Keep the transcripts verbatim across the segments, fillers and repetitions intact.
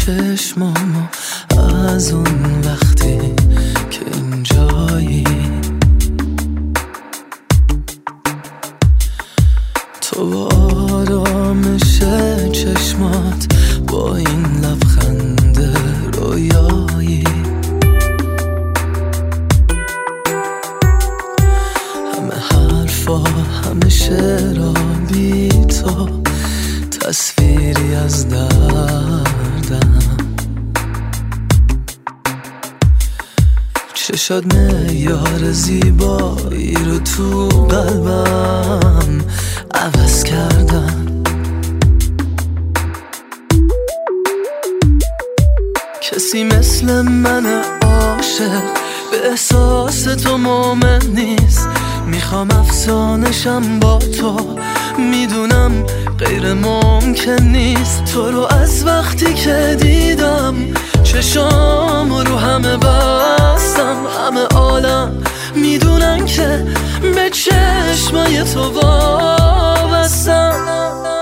چشمامو از اون وقتی که اینجایی، تو با آرامش چشمات، با این لبخند رویایی، همه حرفا همه شعرها بی تو تصویری از دردم، چشات معیار زیبایی رو تو قلبم عوض کردم. کسی مثل من عاشق به احساس تو مومن نیست، میخوام افسانشم با تو، میدونم غیر ممکن نیست. تو رو از وقتی که دیدم چشام رو همه بستم، همه عالم میدونن که به چشمای تو وابستم.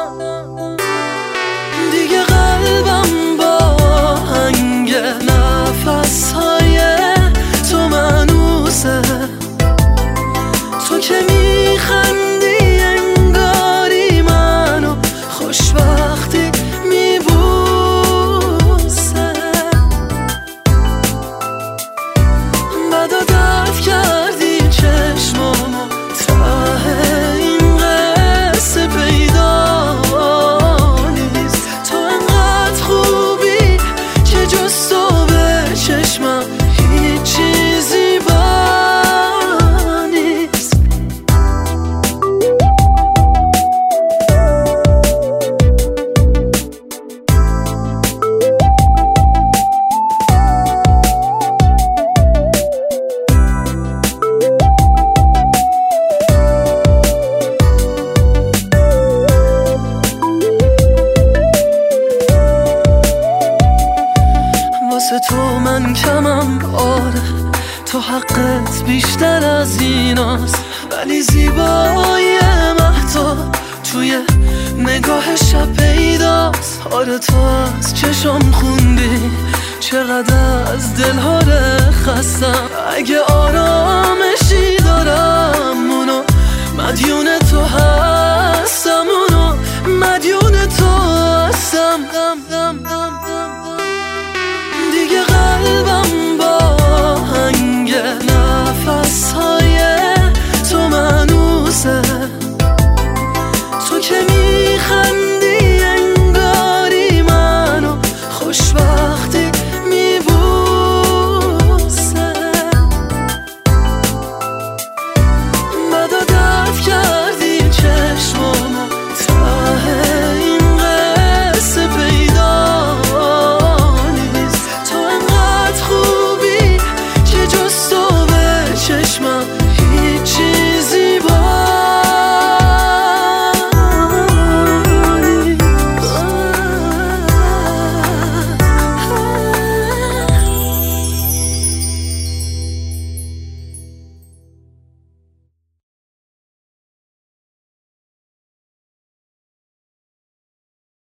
دیگه قلبم با هنگ نفسهای تو مانوسه، تو که میخندی انگاری منو خوشبختی میبوسه. بدا درد کردی چشمامو، ته این قصه پیدا نیست. تو انقدر خوبی که جز تو به چشمم هیچ چیزی با نیست. واسه تو من کمم، آره تو حقت بیشتر از ایناست، ولی زیبایی مهتاب توی نگاه شب پیداست. آره تو از چشم خوندی چقدر از دلها خستم، اگه آرامشی دارم اونو مدیون تو هستم، اونو مدیون تو هستم.